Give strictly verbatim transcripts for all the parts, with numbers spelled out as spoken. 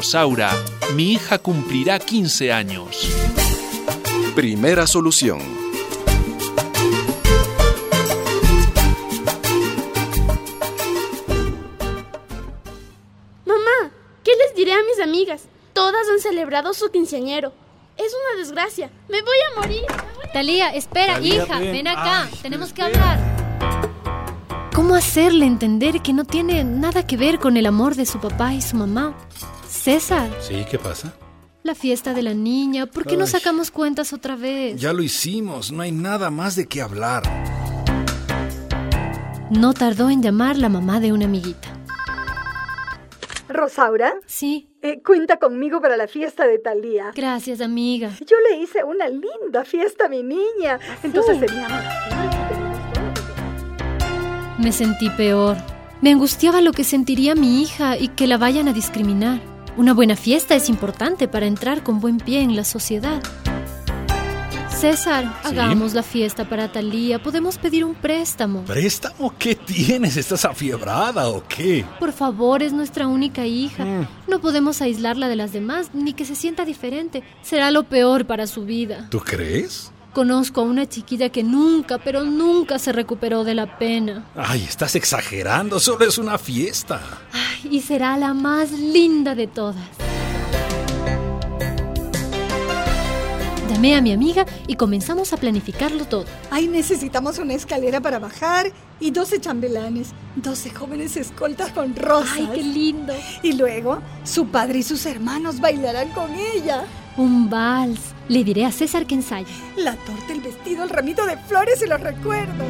Rosaura, mi hija cumplirá quince años. Primera solución. Mamá, ¿qué les diré a mis amigas? Todas han celebrado su quinceañero. Es una desgracia. Me voy a morir. Voy a... Talía, espera, Talía, hija, ven. ven acá. Ay, Tenemos que espera. hablar. ¿Cómo hacerle entender que no tiene nada que ver con el amor de su papá y su mamá? César, Sí, ¿qué pasa? la fiesta de la niña, ¿por qué no Ay. sacamos cuentas otra vez? Ya lo hicimos, no hay nada más de qué hablar. No tardó en llamar la mamá de una amiguita. Rosaura, Sí, eh, cuenta conmigo para la fiesta de tal día. gracias, amiga. Yo le hice una linda fiesta a mi niña. Entonces sería más. Me sentí peor. Me angustiaba lo que sentiría mi hija y que la vayan a discriminar. Una buena fiesta es importante para entrar con buen pie en la sociedad. César, ¿Sí? hagamos la fiesta para Talía. Podemos pedir un préstamo. ¿Préstamo? ¿Qué tienes? ¿Estás afiebrada o qué? Por favor, es nuestra única hija. Mm. No podemos aislarla de las demás, ni que se sienta diferente. Será lo peor para su vida. ¿Tú crees? Conozco a una chiquilla que nunca, pero nunca se recuperó de la pena. Ay, estás exagerando, solo es una fiesta. Ay, y será la más linda de todas. Llamé a mi amiga y comenzamos a planificarlo todo. Ay, necesitamos una escalera para bajar y doce chambelanes, doce jóvenes escoltas con rosas. ¡Ay, qué lindo! Y luego, su padre y sus hermanos bailarán con ella. Un vals. Le diré a César que ensaye. La torta, el vestido, el ramito de flores y los recuerdos.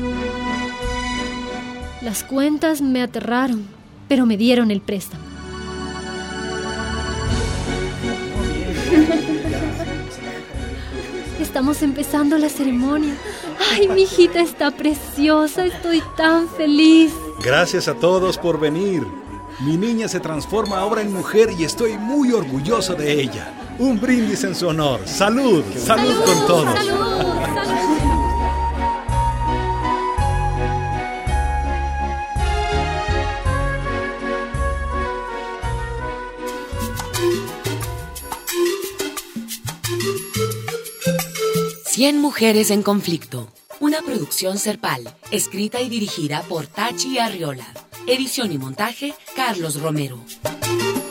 Las cuentas me aterraron, pero me dieron el préstamo. Estamos empezando la ceremonia. ¡Ay, mi hijita está preciosa! Estoy tan feliz. Gracias a todos por venir. Mi niña se transforma ahora en mujer y estoy muy orgulloso de ella. Un brindis en su honor. ¡Salud! ¡Salud, con todos! ¡Salud! ¡Salud! Cien mujeres en conflicto. Una producción Serpal, escrita y dirigida por Tachi Arriola. Edición y montaje, Carlos Romero.